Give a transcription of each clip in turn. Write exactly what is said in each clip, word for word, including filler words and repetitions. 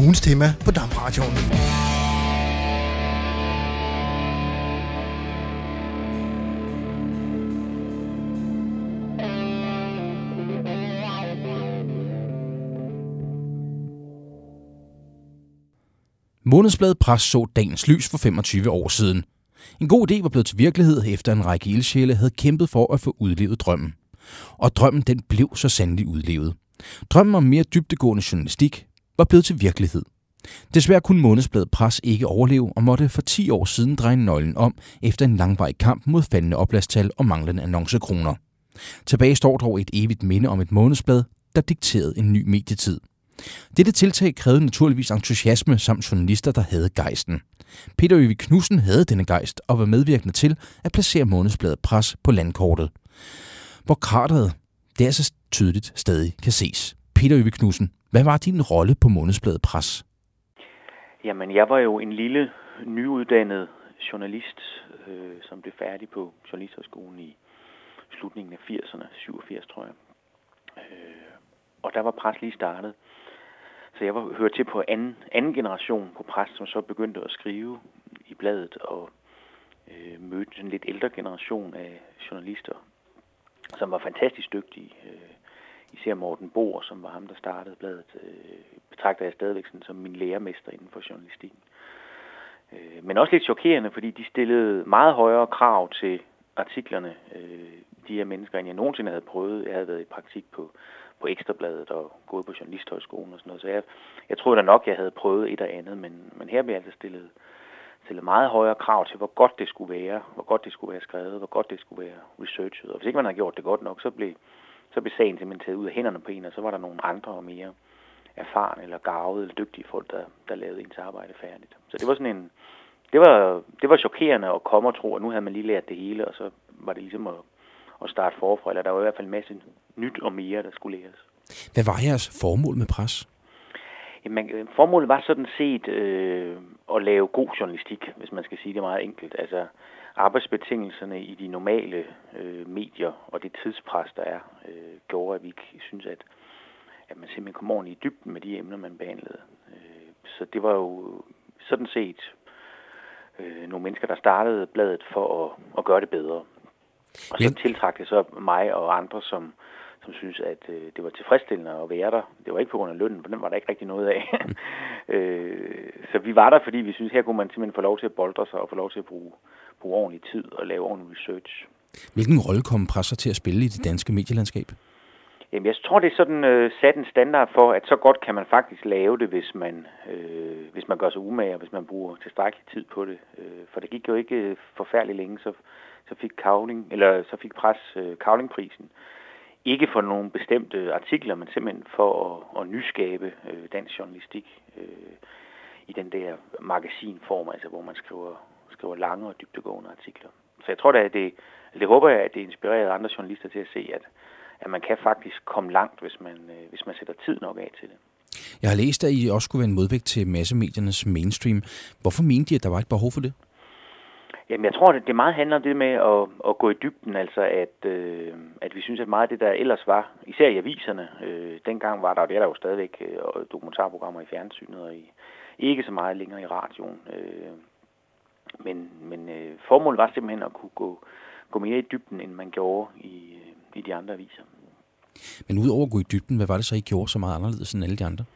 ugens tema på DAM-radioen. Månedsbladet Pres så dagens lys for femogtyve år siden. En god idé var blevet til virkelighed, efter en række ildsjæle havde kæmpet for at få udlevet drømmen. Og drømmen den blev så sandelig udlevet. Drømmen om mere dybdegående journalistik var blevet til virkelighed. Desværre kunne Månedsbladet Pres ikke overleve og måtte for ti år siden dreje nøglen om efter en langvarig kamp mod faldende oplagstal og manglende annoncekroner. Tilbage står dog et evigt minde om et månedsblad, der dikterede en ny medietid. Dette tiltag krævede naturligvis entusiasme samt journalister, der havde gejsten. Peter Øvig Knudsen havde denne gejst og var medvirkende til at placere Månedsbladet Pres på landkortet, hvor krateret der så tydeligt stadig kan ses. Peter Øvig Knudsen, hvad var din rolle på Månedsbladet Pres? Jamen, jeg var jo en lille, nyuddannet journalist, øh, som blev færdig på Journalisthøjskolen i slutningen af firserne, syvogfirs tror jeg. Øh, og der var Pres lige startet. Så jeg var hørt til på anden, anden generation på Pres, som så begyndte at skrive i bladet og øh, mødte en lidt ældre generation af journalister, som var fantastisk dygtige. Øh, især Morten Bohr, som var ham, der startede bladet, øh, betragter jeg stadigvæk som min lærermester inden for journalistikken. Øh, men også lidt chokerende, fordi de stillede meget højere krav til artiklerne, øh, de her mennesker, end jeg nogensinde havde prøvet. Jeg havde været i praktik på på Ekstrabladet og gået på Journalisthøjskolen og sådan noget. Så jeg, jeg troede da nok, jeg havde prøvet et og andet, men, men her blev jeg altså stillet, stillet meget højere krav til, hvor godt det skulle være, hvor godt det skulle være skrevet, hvor godt det skulle være researchet. Og hvis ikke man havde gjort det godt nok, så blev, så blev sagen simpelthen taget ud af hænderne på en, og så var der nogle andre og mere erfarne eller garvede eller dygtige folk, der, der lavede ens arbejde færdigt. Så det var sådan en, det var, det var chokerende at komme og tro, at nu havde man lige lært det hele, og så var det ligesom at og starte forfra, eller der var i hvert fald en masse nyt og mere, der skulle læres. Hvad var jeres formål med Pres? Jamen, formålet var sådan set øh, at lave god journalistik, hvis man skal sige det meget enkelt. Altså arbejdsbetingelserne i de normale øh, medier og det tidspres, der er, øh, gjorde, at vi synes, at, at man simpelthen kom ordentligt i dybden med de emner, man behandlede. Øh, så det var jo sådan set øh, nogle mennesker, der startede bladet for at, at gøre det bedre. Og så tiltrak det så mig og andre, som, som synes, at øh, det var tilfredsstillende at være der. Det var ikke på grund af lønnen, for den var der ikke rigtig noget af. øh, så vi var der, fordi vi synes, her kunne man simpelthen få lov til at boldre sig og få lov til at bruge, bruge ordentlig tid og lave ordentlig research. Hvilken rolle kom Presser til at spille i det danske medielandskab? Jamen, jeg tror, det er sådan øh, sat en standard for, at så godt kan man faktisk lave det, hvis man, øh, hvis man gør sig umage, og hvis man bruger tilstrækkelig tid på det. Øh, for det gik jo ikke øh, forfærdeligt længe, så så fik Cavling, eller så fik Pres øh, Cavlingprisen. Ikke for nogle bestemte artikler, men simpelthen for at, at nyskabe øh, dansk journalistik øh, i den der magasinform, altså hvor man skriver, skriver lange og dybdegående artikler. Så jeg tror da, at det, det håber jeg, at det inspirerede andre journalister til at se, at, at man kan faktisk komme langt, hvis man, øh, hvis man sætter tid nok af til det. Jeg har læst, at I også skulle være en modvægt til massemediernes mainstream. Hvorfor mente I, at der var et behov for det? Jamen, jeg tror, at det meget handler om det med at, at gå i dybden, altså at, øh, at vi synes, at meget af det, der ellers var, især i aviserne, øh, dengang var der, og det er der jo stadigvæk, øh, dokumentarprogrammer i fjernsynet, og i, ikke så meget længere i radioen. Øh, men men øh, formålet var simpelthen at kunne gå, gå mere i dybden, end man gjorde i, i de andre aviser. Men udover at gå i dybden, hvad var det så, I gjorde så meget anderledes end alle de andre?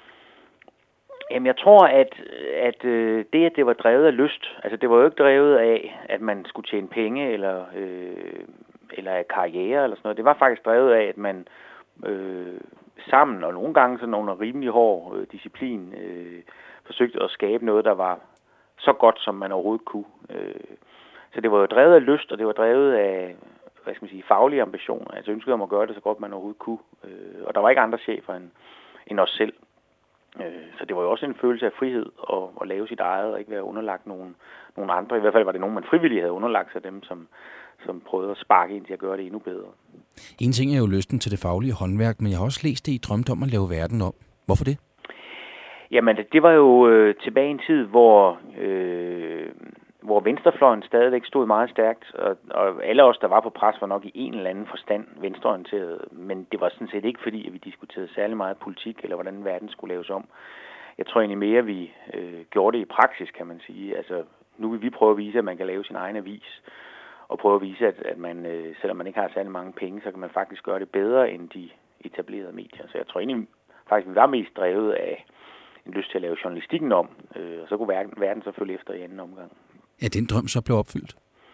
Jamen, jeg tror, at, at øh, det, at det var drevet af lyst, altså det var jo ikke drevet af, at man skulle tjene penge, eller, øh, eller af karriere, eller sådan noget. Det var faktisk drevet af, at man øh, sammen, og nogle gange sådan under rimelig hård øh, disciplin, øh, forsøgte at skabe noget, der var så godt, som man overhovedet kunne. Øh, så det var jo drevet af lyst, og det var drevet af, hvad skal man sige, faglige ambitioner. Altså ønskede om at gøre det så godt, man overhovedet kunne. Øh, og der var ikke andre chefer end, end os selv. Så det var jo også en følelse af frihed at, at lave sit eget og ikke være underlagt nogen, nogen andre. I hvert fald var det nogen, man frivilligt havde underlagt sig, dem som, som prøvede at sparke ind til at gøre det endnu bedre. En ting er jo lysten til det faglige håndværk, men jeg har også læst det, I drømte om at lave verden om. Hvorfor det? Jamen, det, det var jo øh, tilbage i en tid, hvor, øh, hvor venstrefløjen stadigvæk stod meget stærkt, og, og alle os, der var på Pres, var nok i en eller anden forstand venstreorienteret, men det var sådan set ikke fordi, at vi diskuterede særlig meget politik, eller hvordan verden skulle laves om. jeg tror egentlig mere, vi øh, gjorde det i praksis, kan man sige. Altså, nu vil vi prøve at vise, at man kan lave sin egen avis, og prøve at vise, at, at man, øh, selvom man ikke har særlig mange penge, så kan man faktisk gøre det bedre end de etablerede medier. Så jeg tror egentlig faktisk, vi var mest drevet af en lyst til at lave journalistikken om, øh, og så kunne verden, verden selvfølgelig efter i anden omgang. Er den drøm så blevet opfyldt?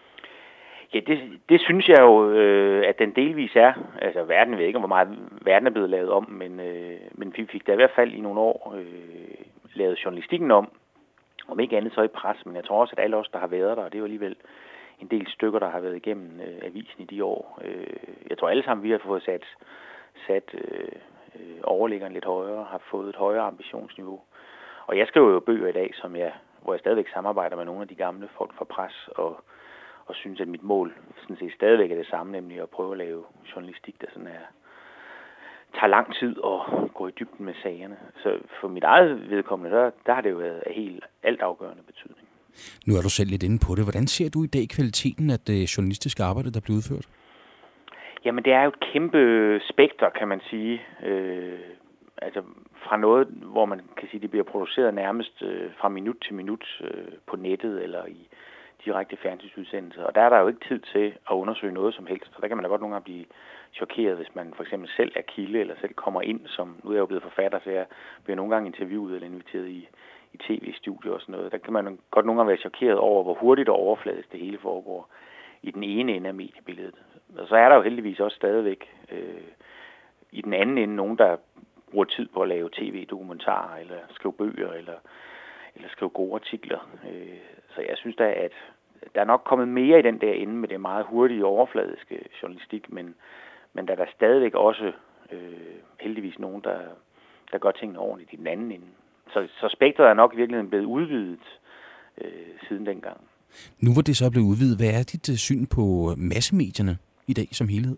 Ja, det, det synes jeg jo, øh, at den delvis er. Altså, verden ved ikke, hvor meget verden er blevet lavet om, men, øh, men vi fik da i hvert fald i nogle år øh, lavet journalistikken om, om ikke andet så i pres, men jeg tror også, at alle os, der har været der, og det er jo alligevel en del stykker, der har været igennem øh, avisen i de år. Øh, jeg tror alle sammen, vi har fået sat, sat øh, overliggeren lidt højere, har fået et højere ambitionsniveau. Og jeg skriver jo bøger i dag, som jeg, hvor jeg stadigvæk samarbejder med nogle af de gamle folk fra pres, og og synes, at mit mål sådan set stadigvæk er det samme, nemlig at prøve at lave journalistik, der sådan er, tager lang tid og går i dybden med sagerne. Så for mit eget vedkommende, der, der har det jo været af helt altafgørende betydning. Nu er du selv lidt inde på det. Hvordan ser du i dag kvaliteten af det journalistiske arbejde, der bliver udført? Jamen, det er jo et kæmpe spekter, kan man sige. Øh, altså fra noget, hvor man kan sige, det bliver produceret nærmest øh, fra minut til minut øh, på nettet eller i direkte fjernsynsudsendelser, og der er der jo ikke tid til at undersøge noget som helst, så der kan man da godt nogle gange blive chokeret, hvis man for eksempel selv er kilde, eller selv kommer ind, som, nu er jeg jo blevet forfatter, så jeg bliver nogle gange interviewet eller inviteret i, i tv-studier og sådan noget. Der kan man godt nogle gange være chokeret over, hvor hurtigt og overfladisk det hele foregår i den ene ende af mediebilledet. Og så er der jo heldigvis også stadigvæk øh, i den anden ende nogen, der bruger tid på at lave tv-dokumentarer, eller skrive bøger, eller eller skrive gode artikler. Så jeg synes da, at der er nok kommet mere i den der ende med det meget hurtige overfladiske journalistik, men, men der er der stadigvæk også øh, heldigvis nogen, der, der gør tingene ordentligt i den anden ende. Så, så spektret er nok i virkeligheden blevet udvidet øh, siden dengang. Nu hvor det så er blevet udvidet, hvad er dit syn på massemedierne i dag som helhed?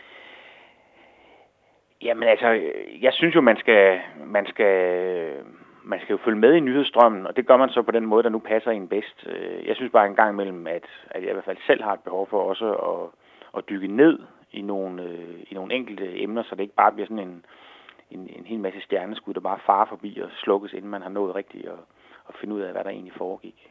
Jamen altså, jeg synes jo, man skal... Man skal Man skal jo følge med i nyhedsstrømmen, og det gør man så på den måde, der nu passer en bedst. Jeg synes bare en gang imellem, at, at jeg i hvert fald selv har et behov for også at, at dykke ned i nogle, i nogle enkelte emner, så det ikke bare bliver sådan en, en, en hel masse stjerneskud, der bare farer forbi og slukkes, inden man har nået rigtigt at, at finde ud af, hvad der egentlig foregik.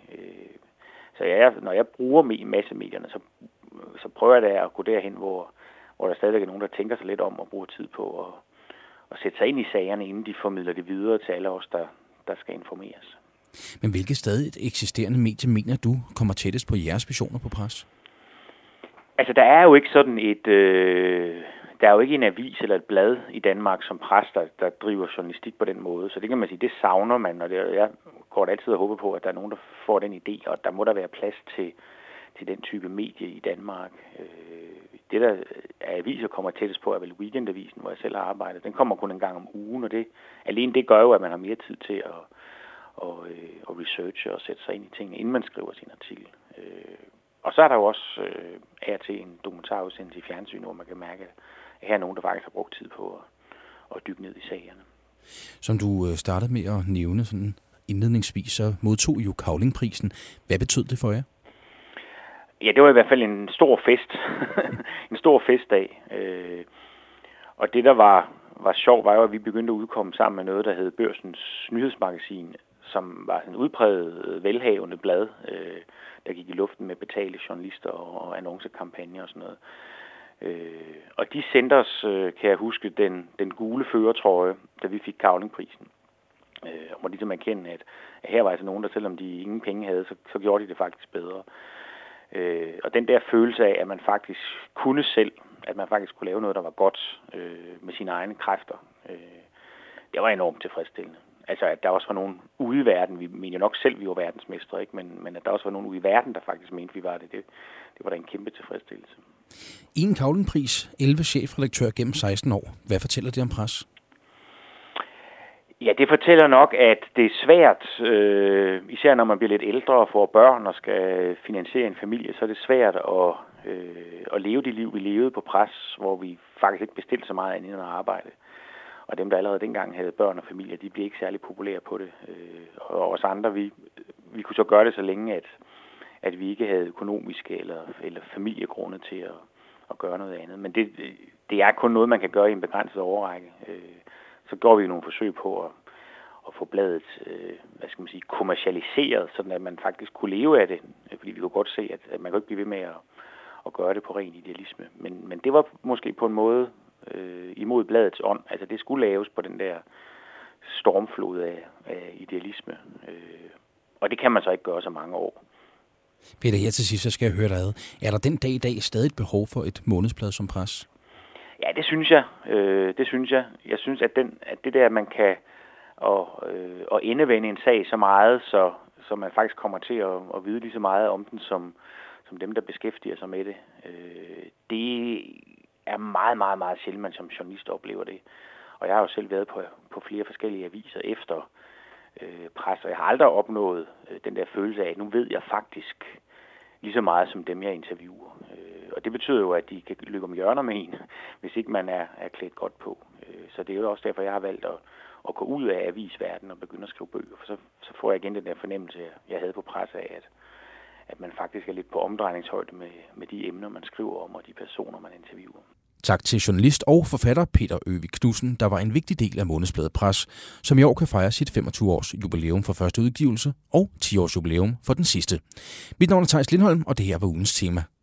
Så jeg, når jeg bruger massemedierne, så, så prøver jeg da at gå derhen, hvor, hvor der stadig er nogen, der tænker sig lidt om og bruger tid på at og sætte sig ind i sagerne, inden de formidler det videre til alle os, der, der skal informeres. Men hvilket stadig et eksisterende medie mener du kommer tættest på jeres visioner på pres? Altså, der er jo ikke sådan et... Øh, der er jo ikke en avis eller et blad i Danmark som pres, der, der driver journalistik på den måde. Så det kan man sige, det savner man, og det, jeg går da altid og håber på, at der er nogen, der får den idé, og der må der være plads til, til den type medie i Danmark. Det, der er aviser kommer tættest på, er vel Weekendavisen, hvor jeg selv har arbejdet. Den kommer kun en gang om ugen, og det, alene det gør jo, at man har mere tid til at, at, at researche og sætte sig ind i tingene, inden man skriver sin artikel. Og så er der jo også her til en dokumentarudsendelse i fjernsyn, hvor man kan mærke, at her er nogen, der faktisk har brugt tid på at, at dykke ned i sagerne. Som du startede med at nævne sådan indledningsvis, så modtog I jo Cavlingprisen. Hvad betød det for jer? Ja, det var i hvert fald en stor fest. en stor festdag. Øh, og det, der var, var sjovt, var jo, at vi begyndte at udkomme sammen med noget, der hed Børsens Nyhedsmagasin, som var sådan en udpræget velhavende blad, øh, der gik i luften med betalte journalister og, og annoncekampagner og sådan noget. Øh, og de sendte os, øh, kan jeg huske, den, den gule førertrøje, da vi fik Cavlingprisen. Øh, og må ligesom erkende, at, at her var altså nogen, der selvom de ingen penge havde, så, så gjorde de det faktisk bedre. Øh, og den der følelse af, at man faktisk kunne selv, at man faktisk kunne lave noget, der var godt øh, med sine egne kræfter, øh, det var enormt tilfredsstillende. Altså, at der også var nogen ude i verden, vi mener jo nok selv, vi var verdensmestre, ikke? Men, men at der også var nogen ude i verden, der faktisk mente, vi var det, det, det var da en kæmpe tilfredsstillelse. En Cavlingpris, elleve chefredaktør gennem seksten år. Hvad fortæller det om pres? Ja, det fortæller nok, at det er svært, øh, især når man bliver lidt ældre og får børn og skal finansiere en familie, så er det svært at, øh, at leve det liv, vi levede på pres, hvor vi faktisk ikke bestilte så meget andet end at arbejde. Og dem, der allerede dengang havde børn og familie, de blev ikke særlig populære på det. Øh, og os andre, vi, vi kunne så gøre det så længe, at, at vi ikke havde økonomiske eller, eller familiegrunde til at, at gøre noget andet. Men det, det er kun noget, man kan gøre i en begrænset årrække. Øh, så gjorde vi nogle forsøg på at, at få bladet, øh, hvad skal man sige, kommercialiseret, sådan at man faktisk kunne leve af det. Fordi vi kunne godt se, at, at man kunne ikke blive ved med at, at gøre det på ren idealisme. Men, men det var måske på en måde øh, imod bladets ånd. Altså det skulle laves på den der stormflod af, af idealisme. Øh, og det kan man så ikke gøre så mange år. Peter, her til sidst, så skal jeg høre dig ad. Er der den dag i dag stadig et behov for et månedsblad som pres? Ja, det synes jeg. Øh, det synes jeg. Jeg synes, at, den, at det der, man kan og, øh, og endevende en sag så meget, så, så man faktisk kommer til at, at vide lige så meget om den, som, som dem, der beskæftiger sig med det. Øh, det er meget, meget, meget sjældent, man som journalist oplever det. Og jeg har jo selv været på, på flere forskellige aviser efter øh, pres, og jeg har aldrig opnået øh, den der følelse af, at nu ved jeg faktisk lige så meget som dem, jeg interviewer. Øh, og det betyder jo, at de kan løbe om hjørner med en, hvis ikke man er, er klædt godt på. Øh, så det er jo også derfor, jeg har valgt at, at gå ud af avisverdenen og begynde at skrive bøger. For så, så får jeg igen den der fornemmelse, jeg havde på pres af, at, at man faktisk er lidt på omdrejningshøjde med, med de emner, man skriver om, og de personer, man interviewer. Tak til journalist og forfatter Peter Øvig Knudsen, der var en vigtig del af månedsbladet Pres, som i år kan fejre sit femogtyve års jubilæum for første udgivelse og ti års jubilæum for den sidste. Mit navn er Theis Lindholm, og det her var ugens tema.